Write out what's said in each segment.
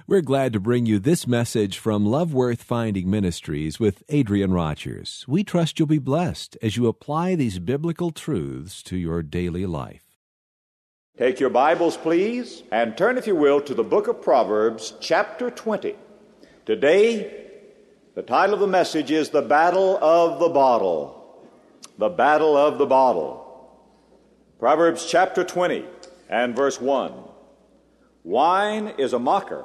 We're glad to bring you this message from Love Worth Finding Ministries with Adrian Rogers. We trust you'll be blessed as you apply these biblical truths to your daily life. Take your Bibles, please, and turn, if you will, to the book of Proverbs, chapter 20. Today, the title of the message is The Battle of the Bottle. The Battle of the Bottle. Proverbs chapter 20 and verse 1. Wine is a mocker.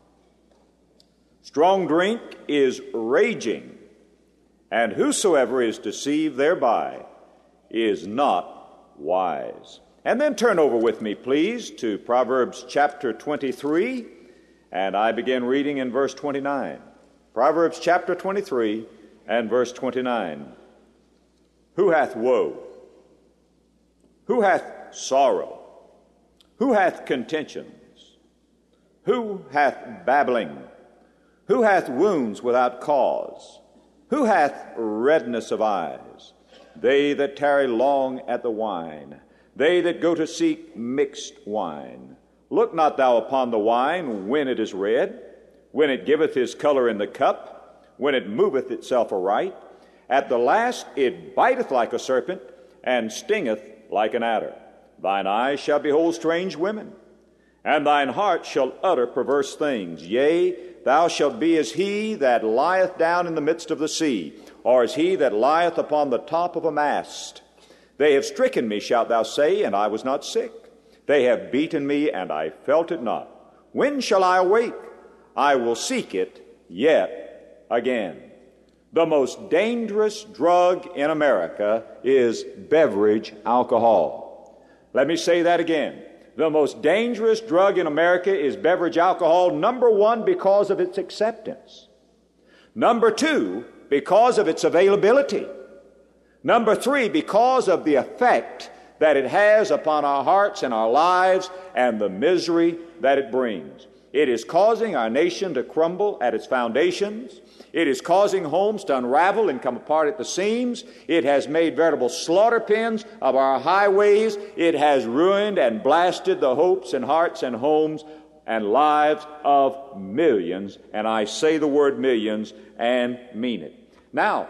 Strong drink is raging, and whosoever is deceived thereby is not wise. And then turn over with me, please, to Proverbs chapter 23, and I begin reading in verse 29. Proverbs chapter 23 and verse 29. Who hath woe? Who hath sorrow? Who hath contentions? Who hath babbling? Who hath wounds without cause? Who hath redness of eyes? They that tarry long at the wine, they that go to seek mixed wine. Look not thou upon the wine when it is red, when it giveth his color in the cup, when it moveth itself aright. At the last it biteth like a serpent, and stingeth like an adder. Thine eyes shall behold strange women, and thine heart shall utter perverse things. Yea, thou shalt be as he that lieth down in the midst of the sea, or as he that lieth upon the top of a mast. They have stricken me, shalt thou say, and I was not sick. They have beaten me, and I felt it not. When shall I awake? I will seek it yet again. The most dangerous drug in America is beverage alcohol. Let me say that again. The most dangerous drug in America is beverage alcohol, number one, because of its acceptance. Number two, because of its availability. Number three, because of the effect that it has upon our hearts and our lives and the misery that it brings. It is causing our nation to crumble at its foundations. It is causing homes to unravel and come apart at the seams. It has made veritable slaughter pens of our highways. It has ruined and blasted the hopes and hearts and homes and lives of millions. And I say the word millions and mean it. Now,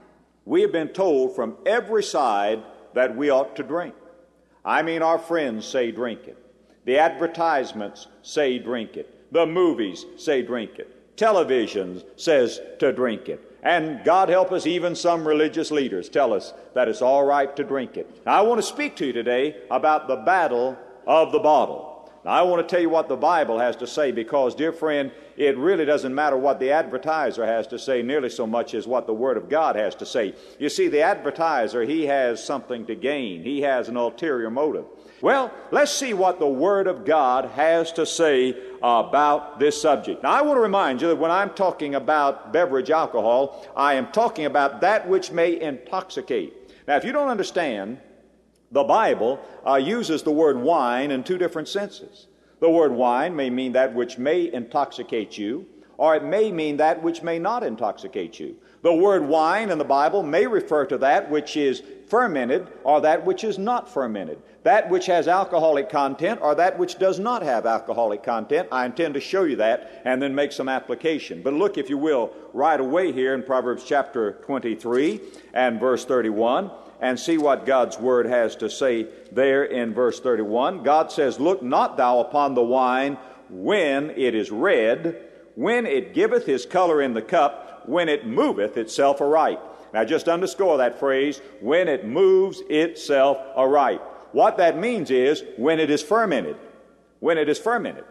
we have been told from every side that we ought to drink. I mean, our friends say drink it. The advertisements say drink it. The movies say drink it. Television says to drink it. And God help us, even some religious leaders tell us that it's all right to drink it. Now, I want to speak to you today about the battle of the bottle. Now, I want to tell you what the Bible has to say because, dear friend, it really doesn't matter what the advertiser has to say nearly so much as what the Word of God has to say. You see, the advertiser, he has something to gain. He has an ulterior motive. Well, let's see what the Word of God has to say about this subject. Now, I want to remind you that when I'm talking about beverage alcohol, I am talking about that which may intoxicate. Now, if you don't understand, the Bible uses the word wine in two different senses. The word wine may mean that which may intoxicate you, or it may mean that which may not intoxicate you. The word wine in the Bible may refer to that which is fermented or that which is not fermented, that which has alcoholic content or that which does not have alcoholic content. I intend to show you that and then make some application. But look, if you will, right away here in Proverbs chapter 23 and verse 31, and see what God's Word has to say there in verse 31. God says, Look not thou upon the wine when it is red, when it giveth his color in the cup, when it moveth itself aright. Now just underscore that phrase, when it moves itself aright. What that means is when it is fermented. When it is fermented.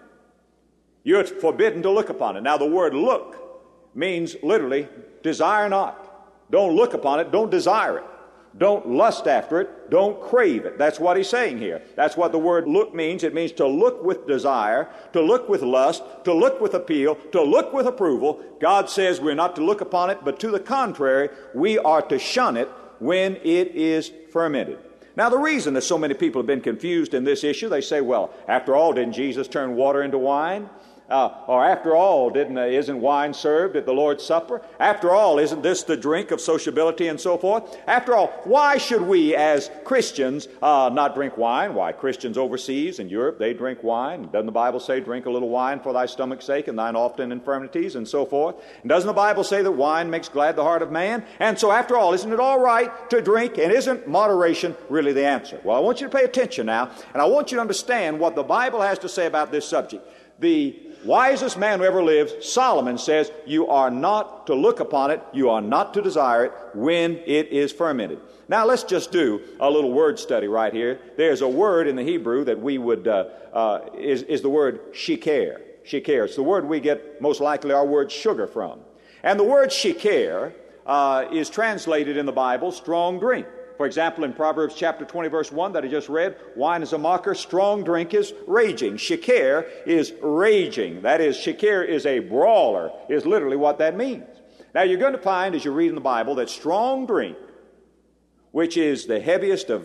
You're forbidden to look upon it. Now the word look means literally desire not. Don't look upon it, don't desire it. Don't lust after it. Don't crave it. That's what he's saying here. That's what the word look means. It means to look with desire, to look with lust, to look with appeal, to look with approval. God says we're not to look upon it, but to the contrary, we are to shun it when it is fermented. Now, the reason that so many people have been confused in this issue, they say, well, after all, didn't Jesus turn water into wine? Or after all, isn't wine served at the Lord's Supper? After all, isn't this the drink of sociability and so forth? After all, why should we as Christians not drink wine? Why, Christians overseas in Europe, they drink wine. Doesn't the Bible say, drink a little wine for thy stomach's sake and thine often infirmities and so forth? And doesn't the Bible say that wine makes glad the heart of man? And so after all, isn't it all right to drink? And isn't moderation really the answer? Well, I want you to pay attention now, and I want you to understand what the Bible has to say about this subject. The wisest man who ever lived, Solomon, says, you are not to look upon it, you are not to desire it when it is fermented. Now let's just do a little word study right here. There's a word in the Hebrew that we would, is the word shikar. Shikar. It's the word we get most likely our word sugar from. And the word shikar is translated in the Bible strong drink. For example, in Proverbs chapter 20, verse 1 that I just read, wine is a mocker, strong drink is raging. Shikar is raging. That is, shikar is a brawler, is literally what that means. Now, you're going to find, as you read in the Bible, that strong drink, which is the heaviest of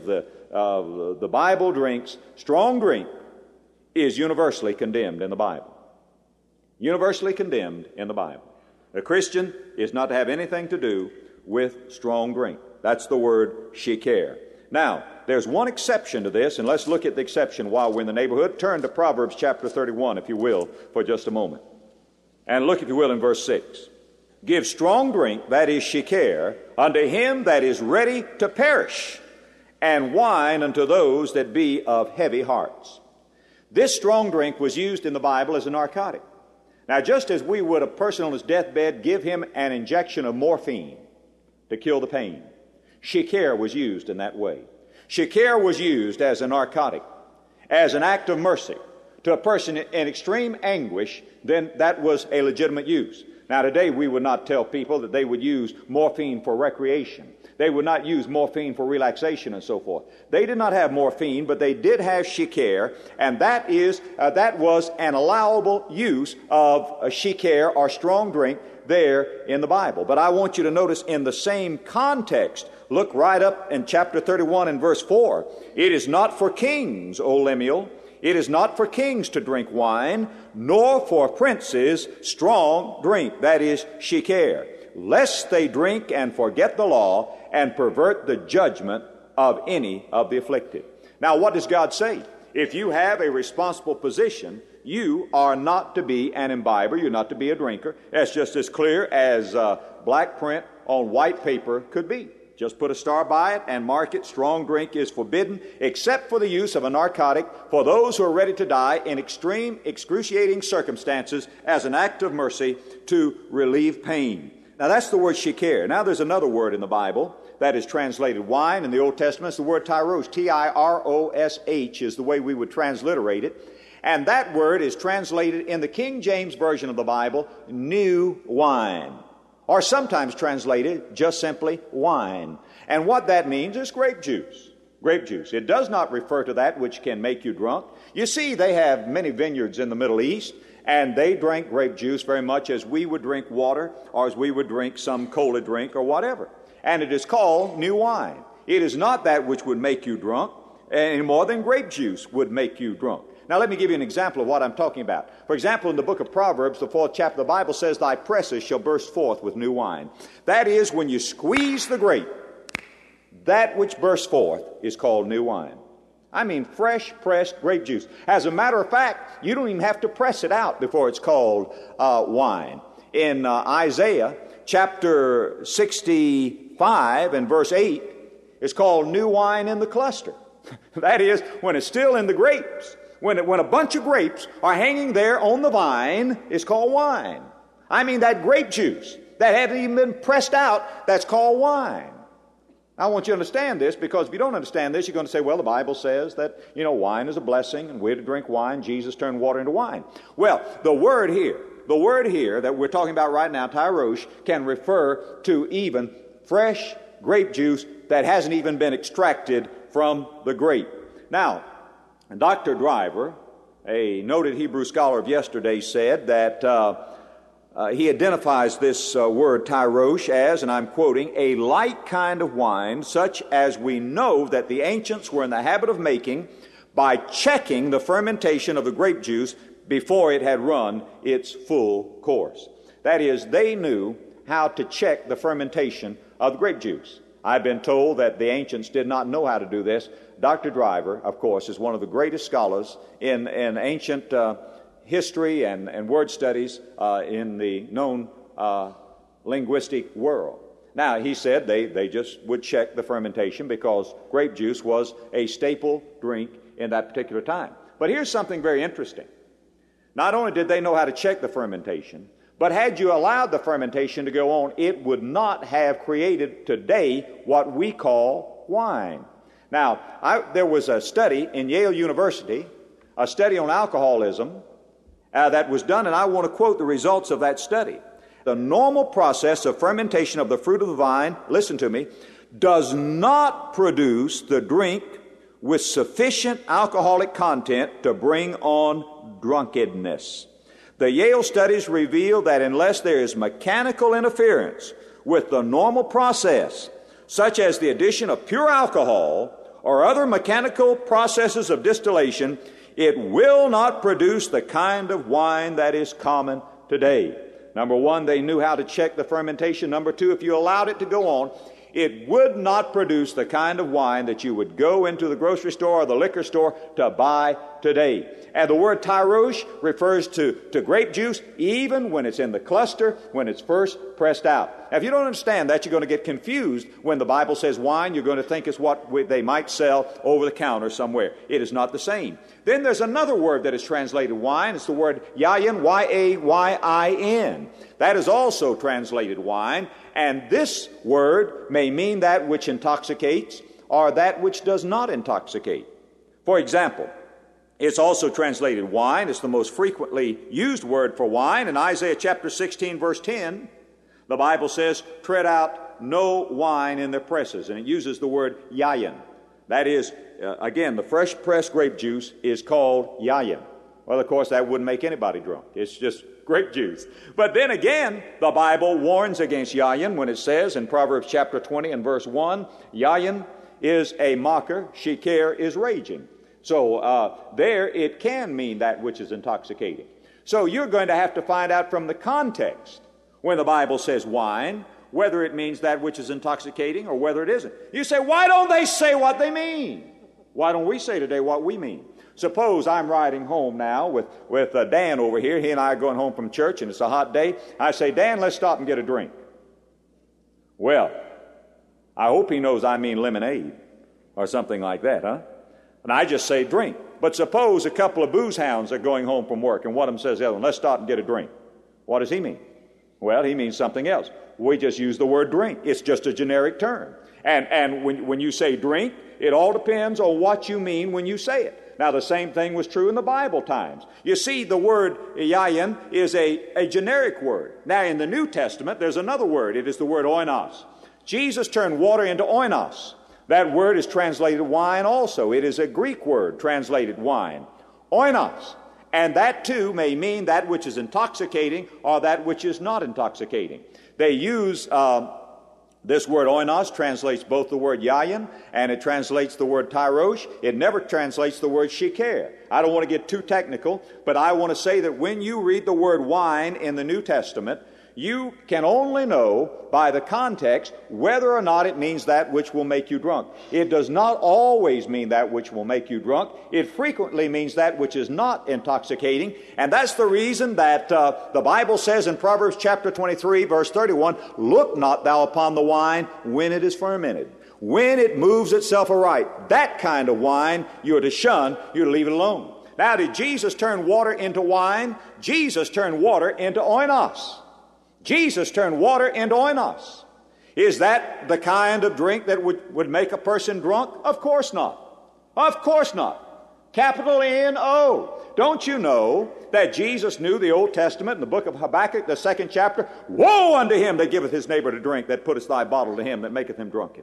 the Bible drinks, strong drink is universally condemned in the Bible. Universally condemned in the Bible. A Christian is not to have anything to do with strong drink. That's the word shikar. Now, there's one exception to this, and let's look at the exception while we're in the neighborhood. Turn to Proverbs chapter 31, if you will, for just a moment. And look, if you will, in verse 6. Give strong drink, that is shikar, unto him that is ready to perish, and wine unto those that be of heavy hearts. This strong drink was used in the Bible as a narcotic. Now, just as we would a person on his deathbed give him an injection of morphine to kill the pain, shikar was used in that way. Shikar was used as a narcotic, as an act of mercy to a person in extreme anguish. Then that was a legitimate use. Now today we would not tell people that they would use morphine for recreation. They would not use morphine for relaxation and so forth. They did not have morphine, but they did have shikar, and that was an allowable use of a shikar or strong drink there in the Bible. But I want you to notice in the same context, look right up in chapter 31 and verse 4. It is not for kings, O Lemuel, it is not for kings to drink wine, nor for princes strong drink, that is shikar, lest they drink and forget the law and pervert the judgment of any of the afflicted. Now, what does God say? If you have a responsible position, you are not to be an imbiber. You're not to be a drinker. That's just as clear as black print on white paper could be. Just put a star by it and mark it. Strong drink is forbidden, except for the use of a narcotic for those who are ready to die in extreme, excruciating circumstances as an act of mercy to relieve pain. Now, that's the word shikar. Now, there's another word in the Bible that is translated wine in the Old Testament. It's the word tyrosh. T-I-R-O-S-H is the way we would transliterate it. And that word is translated in the King James Version of the Bible, new wine. Or sometimes translated just simply wine. And what that means is grape juice. Grape juice. It does not refer to that which can make you drunk. You see, they have many vineyards in the Middle East, and they drank grape juice very much as we would drink water or as we would drink some cola drink or whatever. And it is called new wine. It is not that which would make you drunk any more than grape juice would make you drunk. Now, let me give you an example of what I'm talking about. For example, in the book of Proverbs, the 4th chapter, the Bible says, thy presses shall burst forth with new wine. That is, when you squeeze the grape, that which bursts forth is called new wine. I mean, fresh pressed grape juice. As a matter of fact, you don't even have to press it out before it's called wine. In Isaiah chapter 65 and verse 8, it's called new wine in the cluster. That is, when it's still in the grapes. When a bunch of grapes are hanging there on the vine, it's called wine. I mean, that grape juice that hadn't even been pressed out, that's called wine. I want you to understand this, because if you don't understand this, you're going to say, well, the Bible says that, wine is a blessing, and we're to drink wine. Jesus turned water into wine. Well, the word here that we're talking about right now, tyrosh, can refer to even fresh grape juice that hasn't even been extracted from the grape. Now, Dr. Driver, a noted Hebrew scholar of yesterday, said that he identifies this word tyrosh as, and I'm quoting, a light kind of wine, such as we know that the ancients were in the habit of making by checking the fermentation of the grape juice before it had run its full course. That is, they knew how to check the fermentation of grape juice. I've been told that the ancients did not know how to do this. Dr. Driver, of course, is one of the greatest scholars in ancient history and word studies in the known linguistic world. Now, he said they just would check the fermentation because grape juice was a staple drink in that particular time. But here's something very interesting. Not only did they know how to check the fermentation, but had you allowed the fermentation to go on, it would not have created today what we call wine. Now, there was a study in Yale University, a study on alcoholism that was done, and I want to quote the results of that study. The normal process of fermentation of the fruit of the vine, listen to me, does not produce the drink with sufficient alcoholic content to bring on drunkenness. The Yale studies reveal that unless there is mechanical interference with the normal process, such as the addition of pure alcohol or other mechanical processes of distillation, it will not produce the kind of wine that is common today. Number one, they knew how to check the fermentation. Number two, if you allowed it to go on, it would not produce the kind of wine that you would go into the grocery store or the liquor store to buy today. And the word tyrosh refers to grape juice even when it's in the cluster, when it's first pressed out. Now, if you don't understand that, you're going to get confused when the Bible says wine. You're going to think it's what they might sell over the counter somewhere. It is not the same. Then there's another word that is translated wine. It's the word yayin, Y-A-Y-I-N. That is also translated wine. And this word may mean that which intoxicates or that which does not intoxicate. For example, it's also translated wine. It's the most frequently used word for wine. In Isaiah chapter 16, verse 10, the Bible says, tread out no wine in their presses. And it uses the word yayin. That is, again, the fresh pressed grape juice is called yayin. Well, of course, that wouldn't make anybody drunk. It's just grape juice. But then again, the Bible warns against yayin when it says in Proverbs chapter 20 and verse 1, yayin is a mocker, shikar is raging. So there it can mean that which is intoxicating. So you're going to have to find out from the context when the Bible says wine, whether it means that which is intoxicating or whether it isn't. You say, why don't they say what they mean? Why don't we say today what we mean? Suppose I'm riding home now with Dan over here. He and I are going home from church and it's a hot day. I say, Dan, let's stop and get a drink. Well, I hope he knows I mean lemonade or something like that, huh? And I just say drink. But suppose a couple of booze hounds are going home from work and one of them says to the other one, let's stop and get a drink. What does he mean? Well, he means something else. We just use the word drink. It's just a generic term. And when you say drink, it all depends on what you mean when you say it. Now, the same thing was true in the Bible times. You see, the word yayin is a generic word. Now, in the New Testament, there's another word. It is the word oinos. Jesus turned water into oinos. That word is translated wine also. It is a Greek word translated wine. Oinos. And that too may mean that which is intoxicating or that which is not intoxicating. They use this word oinos translates both the word yayin and it translates the word tyrosh. It never translates the word shikar. I don't want to get too technical, but I want to say that when you read the word wine in the New Testament, you can only know by the context whether or not it means that which will make you drunk. It does not always mean that which will make you drunk. It frequently means that which is not intoxicating. And that's the reason that the Bible says in Proverbs chapter 23, verse 31, look not thou upon the wine when it is fermented. When it moves itself aright, that kind of wine you're to shun, you're to leave it alone. Now, did Jesus turn water into wine? Jesus turned water into oinos. Jesus turned water into oinos. Is that the kind of drink that would make a person drunk? Of course not. Of course not. Capital N-O. Don't you know that Jesus knew the Old Testament in the book of Habakkuk, the 2nd chapter? Woe unto him that giveth his neighbor to drink, that putteth thy bottle to him that maketh him drunken.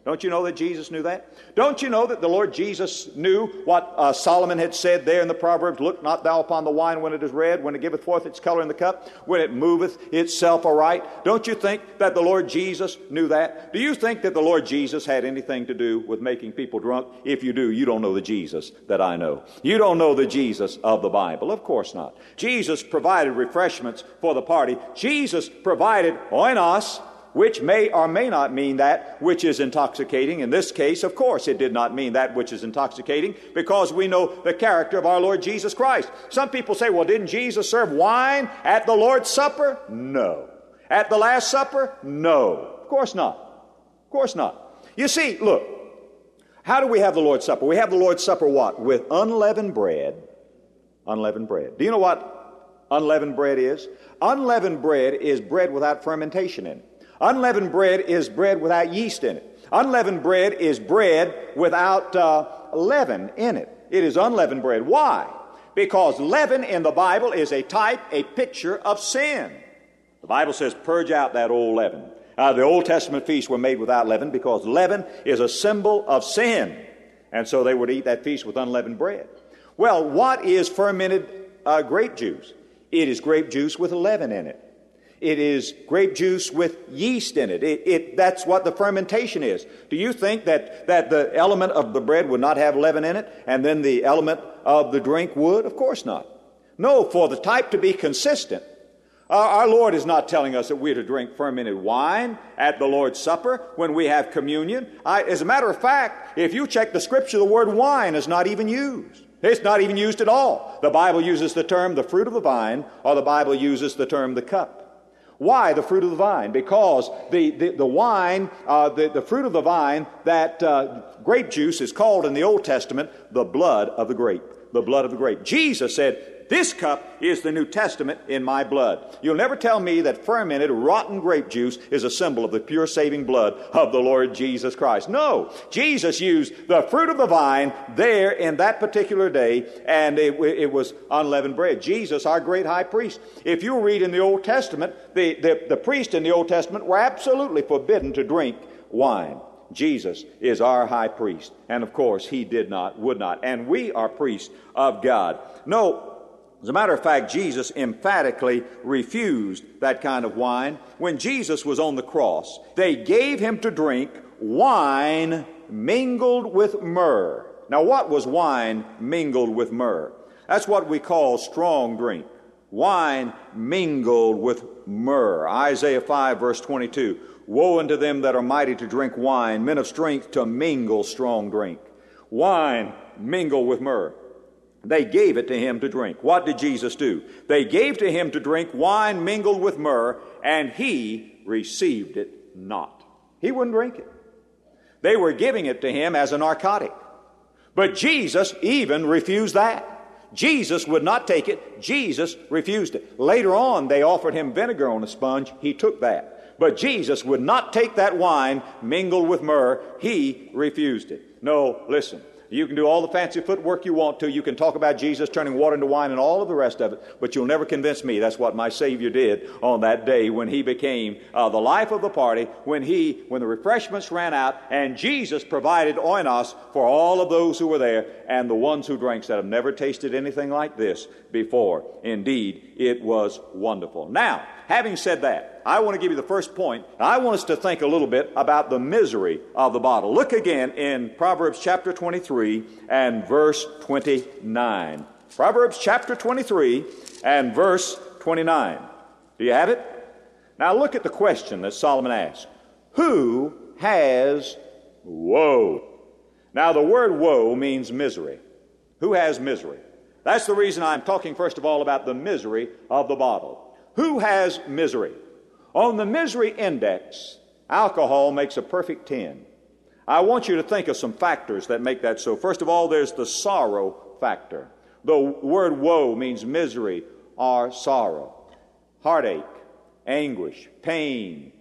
Don't you know that Jesus knew that? Don't you know that the Lord Jesus knew what Solomon had said there in the Proverbs? Look not thou upon the wine when it is red, when it giveth forth its color in the cup, when it moveth itself aright. Don't you think that the Lord Jesus knew that? Do you think that the Lord Jesus had anything to do with making people drunk? If you do, you don't know the Jesus that I know. You don't know the Jesus of the Bible. Of course not. Jesus provided refreshments for the party. Jesus provided oinos, which may or may not mean that which is intoxicating. In this case, of course, it did not mean that which is intoxicating, because we know the character of our Lord Jesus Christ. Some people say, well, didn't Jesus serve wine at the Lord's Supper? No. At the Last Supper? No. Of course not. Of course not. You see, look, how do we have the Lord's Supper? We have the Lord's Supper what? With unleavened bread. Unleavened bread. Do you know what unleavened bread is? Unleavened bread is bread without fermentation in it. Unleavened bread is bread without yeast in it. Unleavened bread is bread without leaven in it. It is unleavened bread. Why? Because leaven in the Bible is a type, a picture of sin. The Bible says, purge out that old leaven. The Old Testament feasts were made without leaven because leaven is a symbol of sin. And so they would eat that feast with unleavened bread. Well, what is fermented grape juice? It is grape juice with leaven in it. It is grape juice with yeast in it. That's what the fermentation is. Do you think that the element of the bread would not have leaven in it, and then the element of the drink would? Of course not. No, for the type to be consistent. Our Lord is not telling us that we're to drink fermented wine at the Lord's Supper when we have communion. As a matter of fact, if you check the Scripture, the word wine is not even used. It's not even used at all. The Bible uses the term the fruit of the vine, or the Bible uses the term the cup. Why the fruit of the vine? Because the wine, the fruit of the vine, that grape juice is called in the Old Testament the blood of the grape. The blood of the grape. Jesus said, this cup is the New Testament in my blood. You'll never tell me that fermented, rotten grape juice is a symbol of the pure saving blood of the Lord Jesus Christ. No. Jesus used the fruit of the vine there in that particular day, and it was unleavened bread. Jesus, our great high priest. If you read in the Old Testament, the priests in the Old Testament were absolutely forbidden to drink wine. Jesus is our high priest. And of course, he would not. And we are priests of God. No. As a matter of fact, Jesus emphatically refused that kind of wine. When Jesus was on the cross, they gave him to drink wine mingled with myrrh. Now, what was wine mingled with myrrh? That's what we call strong drink. Wine mingled with myrrh. Isaiah 5, verse 22. Woe unto them that are mighty to drink wine, men of strength to mingle strong drink. Wine mingled with myrrh. They gave it to him to drink. What did Jesus do? They gave to him to drink wine mingled with myrrh, and he received it not. He wouldn't drink it. They were giving it to him as a narcotic. But Jesus even refused that. Jesus would not take it. Jesus refused it. Later on, they offered him vinegar on a sponge. He took that. But Jesus would not take that wine mingled with myrrh. He refused it. No, listen. You can do all the fancy footwork you want to. You can talk about Jesus turning water into wine and all of the rest of it, but you'll never convince me that's what my Savior did on that day when he became the life of the party, when the refreshments ran out, and Jesus provided oinos for all of those who were there, and the ones who drank said, I've never tasted anything like this before. Indeed, it was wonderful. Now, having said that, I want to give you the first point. I want us to think a little bit about the misery of the bottle. Look again in Proverbs chapter 23 and verse 29. Proverbs chapter 23 and verse 29. Do you have it? Now look at the question that Solomon asked. Who has woe? Now the word woe means misery. Who has misery? That's the reason I'm talking first of all about the misery of the bottle. Who has misery? On the misery index, alcohol makes a perfect 10. I want you to think of some factors that make that so. First of all, there's the sorrow factor. The word woe means misery or sorrow. Heartache, anguish, pain,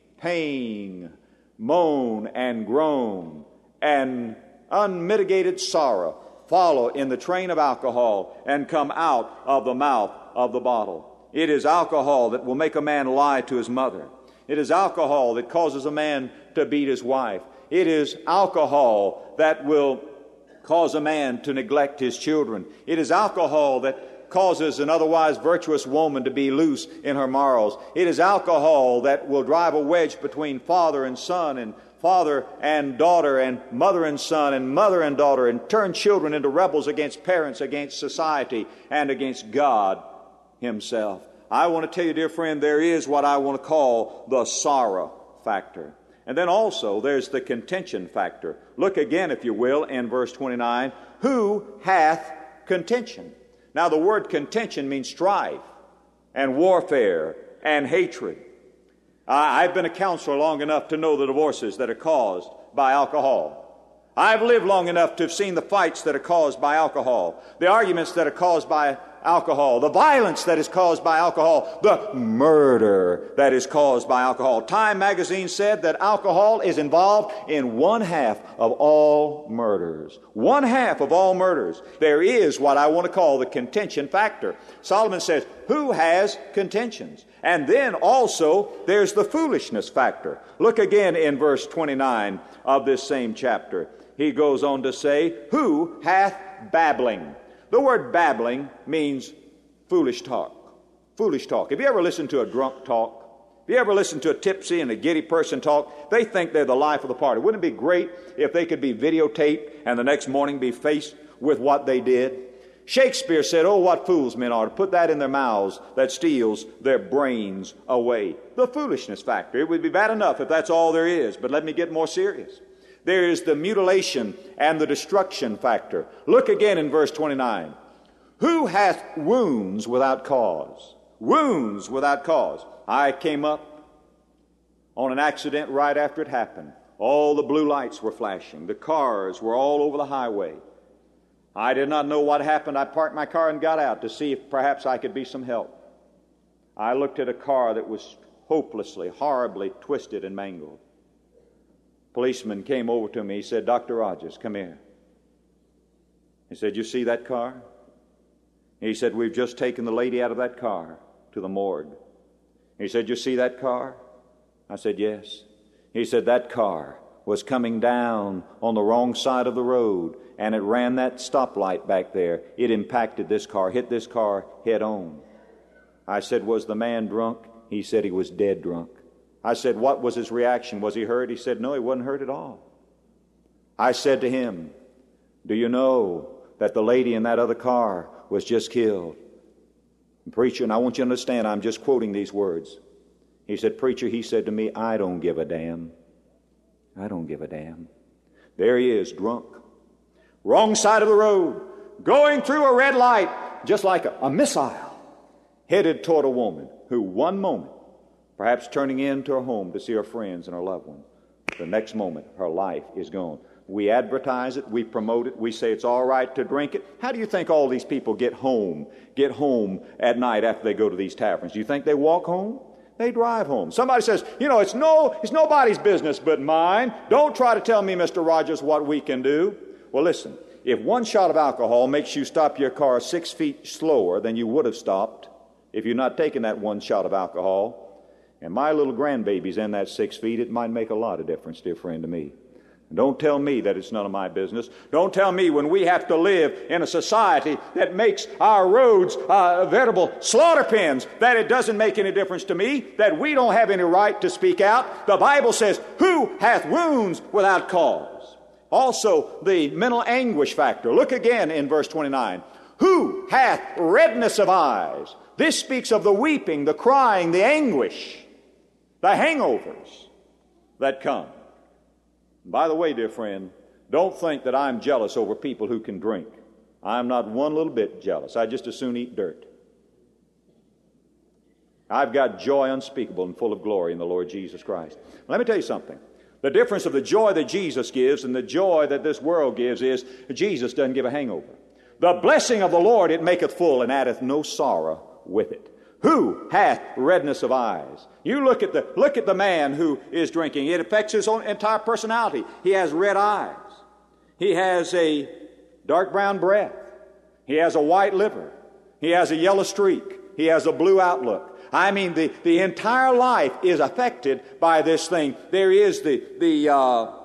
moan and groan, and unmitigated sorrow follow in the train of alcohol and come out of the mouth of the bottle. It is alcohol that will make a man lie to his mother. It is alcohol that causes a man to beat his wife. It is alcohol that will cause a man to neglect his children. It is alcohol that causes an otherwise virtuous woman to be loose in her morals. It is alcohol that will drive a wedge between father and son, and father and daughter, and mother and son, and mother and daughter, and turn children into rebels against parents, against society, and against God Himself. I want to tell you, dear friend, there is what I want to call the sorrow factor. And then also there's the contention factor. Look again, if you will, in verse 29. Who hath contention? Now the word contention means strife and warfare and hatred. I've been a counselor long enough to know the divorces that are caused by alcohol. I've lived long enough to have seen the fights that are caused by alcohol, the arguments that are caused by alcohol, the violence that is caused by alcohol, the murder that is caused by alcohol. Time magazine said that alcohol is involved in 1/2 of all murders. 1/2 of all murders. There is what I want to call the contention factor. Solomon says, who has contentions? And then also there's the foolishness factor. Look again in verse 29 of this same chapter. He goes on to say, who hath babbling? The word babbling means foolish talk. Foolish talk. Have you ever listened to a drunk talk? Have you ever listened to a tipsy and a giddy person talk? They think they're the life of the party. Wouldn't it be great if they could be videotaped and the next morning be faced with what they did? Shakespeare said, oh, what fools men are, to put that in their mouths that steals their brains away. The foolishness factor. It would be bad enough if that's all there is, but let me get more serious. There is the mutilation and the destruction factor. Look again in verse 29. Who hath wounds without cause? Wounds without cause. I came up on an accident right after it happened. All the blue lights were flashing. The cars were all over the highway. I did not know what happened. I parked my car and got out to see if perhaps I could be some help. I looked at a car that was hopelessly, horribly twisted and mangled. Policeman came over to me. He said, Dr. Rogers, come here. He said, you see that car? He said, we've just taken the lady out of that car to the morgue. He said, you see that car? I said, yes. He said, that car was coming down on the wrong side of the road, and it ran that stoplight back there. It impacted this car, hit this car head on. I said, was the man drunk? He said he was dead drunk. I said, what was his reaction? Was he hurt? He said, no, he wasn't hurt at all. I said to him, do you know that the lady in that other car was just killed? And preacher, and I want you to understand, I'm just quoting these words. He said, preacher, he said to me, I don't give a damn. I don't give a damn. There he is, drunk. Wrong side of the road, going through a red light, just like a missile, headed toward a woman who one moment, perhaps turning into her home to see her friends and her loved ones, the next moment her life is gone. We advertise it, we promote it, we say it's all right to drink it. How do you think all these people get home at night after they go to these taverns? Do you think they walk home? They drive home. Somebody says, it's nobody's business but mine. Don't try to tell me, Mr. Rogers, what we can do. Well, listen, if one shot of alcohol makes you stop your car 6 feet slower than you would have stopped if you're not taking that one shot of alcohol, and my little grandbaby's in that 6 feet, it might make a lot of difference, dear friend, to me. And don't tell me that it's none of my business. Don't tell me when we have to live in a society that makes our roads veritable slaughter pens, that it doesn't make any difference to me, that we don't have any right to speak out. The Bible says, who hath wounds without cause? Also, the mental anguish factor. Look again in verse 29. Who hath redness of eyes? This speaks of the weeping, the crying, the anguish, the hangovers that come. By the way, dear friend, don't think that I'm jealous over people who can drink. I'm not one little bit jealous. I just as soon eat dirt. I've got joy unspeakable and full of glory in the Lord Jesus Christ. Let me tell you something. The difference of the joy that Jesus gives and the joy that this world gives is Jesus doesn't give a hangover. The blessing of the Lord, it maketh full and addeth no sorrow with it. Who hath redness of eyes? You look at the man who is drinking. It affects his own entire personality. He has red eyes. He has a dark brown breath. He has a white liver. He has a yellow streak. He has a blue outlook. I mean, the entire life is affected by this thing. There is the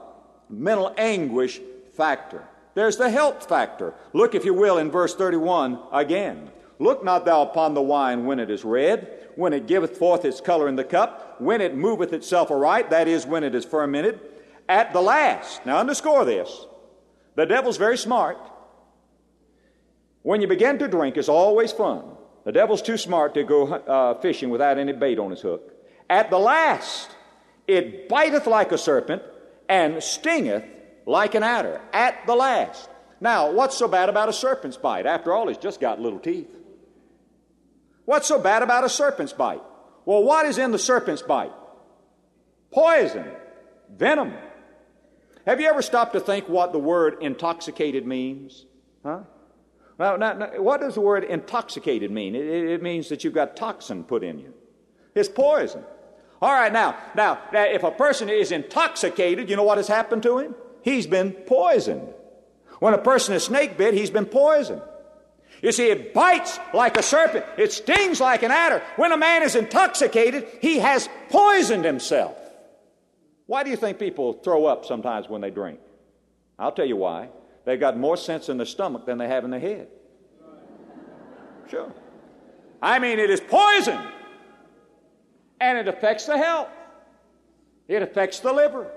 mental anguish factor. There's the health factor. Look, if you will, in verse 31 again. Look not thou upon the wine when it is red, when it giveth forth its color in the cup, when it moveth itself aright, that is, when it is fermented. At the last, now underscore this, the devil's very smart. When you begin to drink, it's always fun. The devil's too smart to go fishing without any bait on his hook. At the last, it biteth like a serpent and stingeth like an adder. At the last. Now, what's so bad about a serpent's bite? After all, it's just got little teeth. What's so bad about a serpent's bite? Well, what is in the serpent's bite? Poison, venom. Have you ever stopped to think what the word intoxicated means? Huh? Now, what does the word intoxicated mean? It means that you've got toxin put in you. It's poison. All right, now, if a person is intoxicated, you know what has happened to him? He's been poisoned. When a person is snake bit, he's been poisoned. You see, it bites like a serpent. It stings like an adder. When a man is intoxicated, he has poisoned himself. Why do you think people throw up sometimes when they drink? I'll tell you why. They've got more sense in their stomach than they have in their head. Sure. I mean, it is poison. And it affects the health. It affects the liver.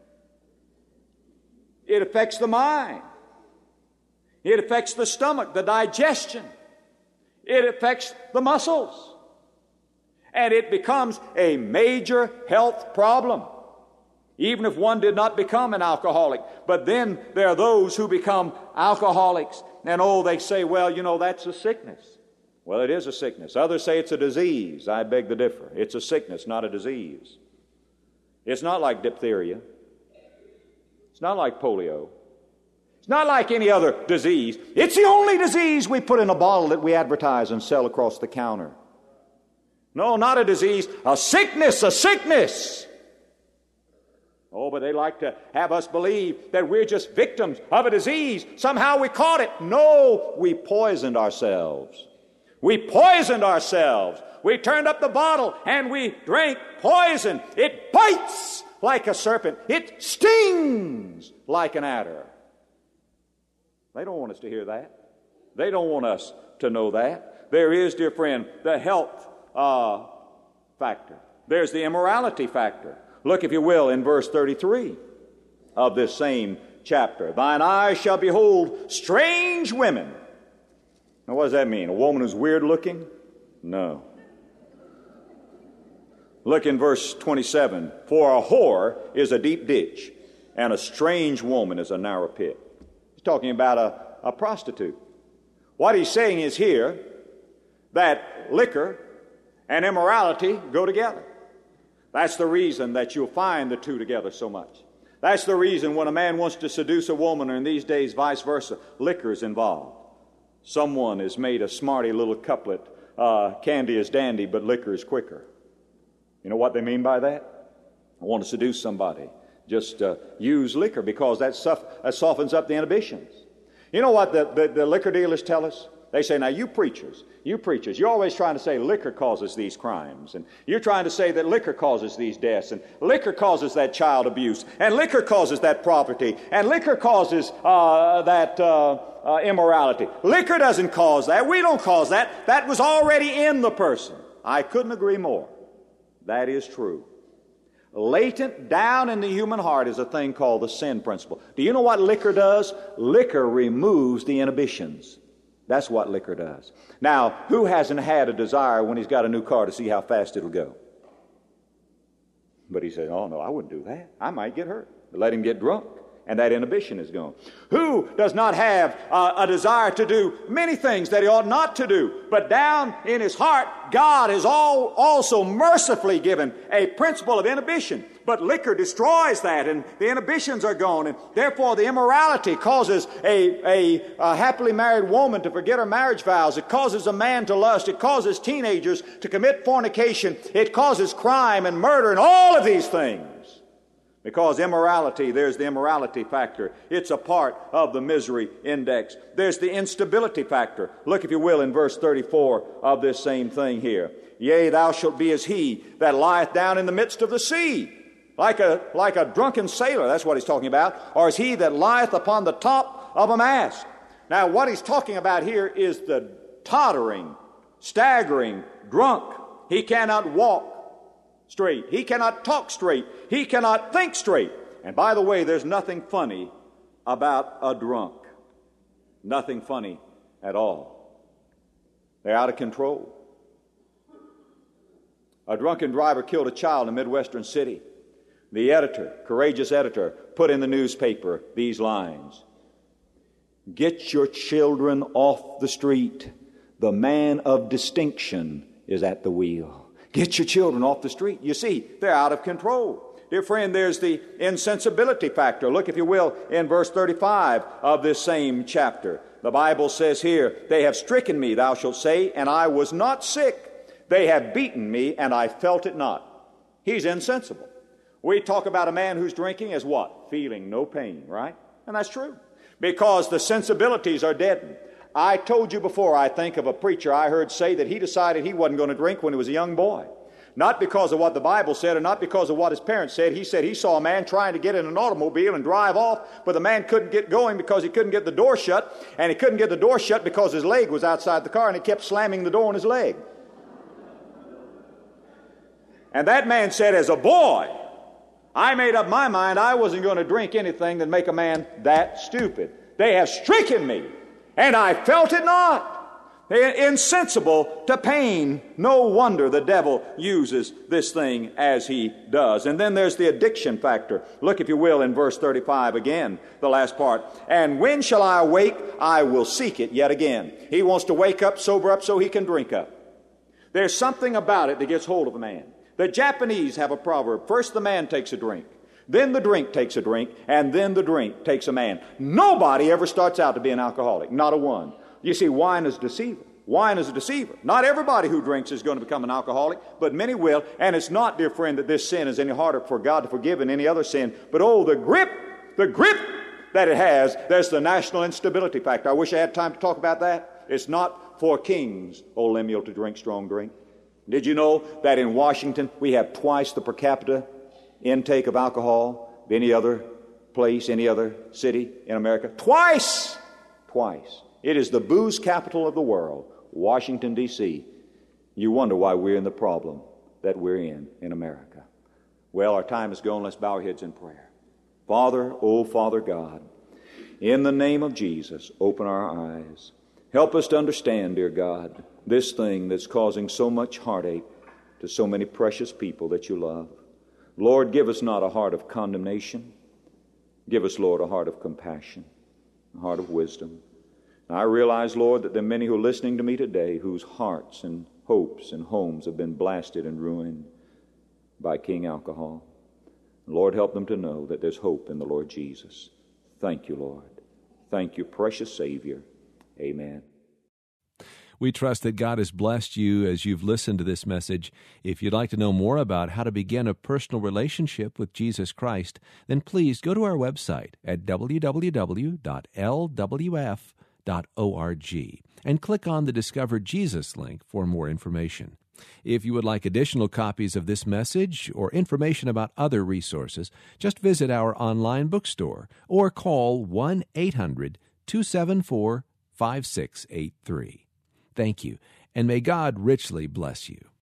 It affects the mind. It affects the stomach, the digestion. It affects the muscles. And it becomes a major health problem, even if one did not become an alcoholic. But then there are those who become alcoholics, and they say, well, you know, that's a sickness. Well, it is a sickness. Others say it's a disease. I beg to differ. It's a sickness, not a disease. It's not like diphtheria. It's not like polio. It's not like any other disease. It's the only disease we put in a bottle that we advertise and sell across the counter. No, not a disease. A sickness, a sickness. Oh, but they like to have us believe that we're just victims of a disease. Somehow we caught it. No, we poisoned ourselves. We poisoned ourselves. We turned up the bottle and we drank poison. It bites like a serpent. It stings like an adder. They don't want us to hear that. They don't want us to know that. There is, dear friend, the health factor. There's the immorality factor. Look, if you will, in verse 33 of this same chapter. Thine eyes shall behold strange women. Now, what does that mean? A woman who's weird looking? No. Look in verse 27. For a whore is a deep ditch, and a strange woman is a narrow pit. He's talking about a prostitute. What he's saying is here that liquor and immorality go together. That's the reason that you'll find the two together so much. That's the reason when a man wants to seduce a woman, or in these days vice versa, liquor is involved. Someone has made a smarty little couplet, candy is dandy, but liquor is quicker. You know what they mean by that? I want to seduce somebody. Just use liquor because that softens up the inhibitions. You know what the liquor dealers tell us? They say, now you preachers, you're always trying to say liquor causes these crimes, and you're trying to say that liquor causes these deaths, and liquor causes that child abuse, and liquor causes that poverty, and liquor causes that immorality. Liquor doesn't cause that. We don't cause that. That was already in the person. I couldn't agree more. That is true. Latent down in the human heart is a thing called the sin principle. Do you know what liquor does? Liquor removes the inhibitions. That's what liquor does. Now, who hasn't had a desire when he's got a new car to see how fast it'll go? But he said, oh, no, I wouldn't do that. I might get hurt. Let him get drunk, and that inhibition is gone. Who does not have a desire to do many things that he ought not to do? But down in his heart, God has also mercifully given a principle of inhibition. But liquor destroys that, and the inhibitions are gone, and therefore the immorality causes a happily married woman to forget her marriage vows. It causes a man to lust. It causes teenagers to commit fornication. It causes crime and murder and all of these things. Because immorality, there's the immorality factor. It's a part of the misery index. There's the instability factor. Look, if you will, in verse 34 of this same thing here. Yea, thou shalt be as he that lieth down in the midst of the sea. like a drunken sailor, that's what he's talking about, or is he that lieth upon the top of a mast. Now, what he's talking about here is the tottering, staggering drunk. He cannot walk straight. He cannot talk straight. He cannot think straight. And by the way, there's nothing funny about a drunk. Nothing funny at all. They're out of control. A drunken driver killed a child in a Midwestern city. The editor, courageous editor, put in the newspaper these lines: "Get your children off the street. The man of distinction is at the wheel." Get your children off the street. You see, they're out of control. Dear friend, there's the insensibility factor. Look, if you will, in verse 35 of this same chapter. The Bible says here, "They have stricken me, thou shalt say, and I was not sick. They have beaten me, and I felt it not." He's insensible. We talk about a man who's drinking as what? Feeling no pain, right? And that's true, because the sensibilities are deadened. I told you before, I think of a preacher I heard say that he decided he wasn't going to drink when he was a young boy. Not because of what the Bible said or not because of what his parents said. He said he saw a man trying to get in an automobile and drive off, but the man couldn't get going because he couldn't get the door shut, and he couldn't get the door shut because his leg was outside the car, and he kept slamming the door on his leg. And that man said, as a boy, I made up my mind I wasn't going to drink anything that make a man that stupid. They have stricken me, and I felt it not. They're insensible to pain. No wonder the devil uses this thing as he does. And then there's the addiction factor. Look, if you will, in verse 35 again, the last part. "And when shall I awake? I will seek it yet again." He wants to wake up, sober up, so he can drink up. There's something about it that gets hold of a man. The Japanese have a proverb: first the man takes a drink, then the drink takes a drink, and then the drink takes a man. Nobody ever starts out to be an alcoholic, not a one. You see, wine is a deceiver. Wine is a deceiver. Not everybody who drinks is going to become an alcoholic, but many will. And it's not, dear friend, that this sin is any harder for God to forgive than any other sin. But oh, the grip that it has. There's the national instability factor. I wish I had time to talk about that. It's not for kings, O Lemuel, to drink strong drink. Did you know that in Washington we have twice the per capita intake of alcohol of any other place, any other city in America? Twice! It is the booze capital of the world, Washington, D.C. You wonder why we're in the problem that we're in America. Well, our time is gone. Let's bow our heads in prayer. Father, oh Father God, in the name of Jesus, open our eyes. Help us to understand, dear God, this thing that's causing so much heartache to so many precious people that you love. Lord, give us not a heart of condemnation. Give us, Lord, a heart of compassion, a heart of wisdom. I realize, Lord, that there are many who are listening to me today whose hearts and hopes and homes have been blasted and ruined by King Alcohol. Lord, help them to know that there's hope in the Lord Jesus. Thank you, Lord. Thank you, precious Savior. Amen. We trust that God has blessed you as you've listened to this message. If you'd like to know more about how to begin a personal relationship with Jesus Christ, then please go to our website at www.lwf.org and click on the Discover Jesus link for more information. If you would like additional copies of this message or information about other resources, just visit our online bookstore or call 1-800-274-5683. Thank you, and may God richly bless you.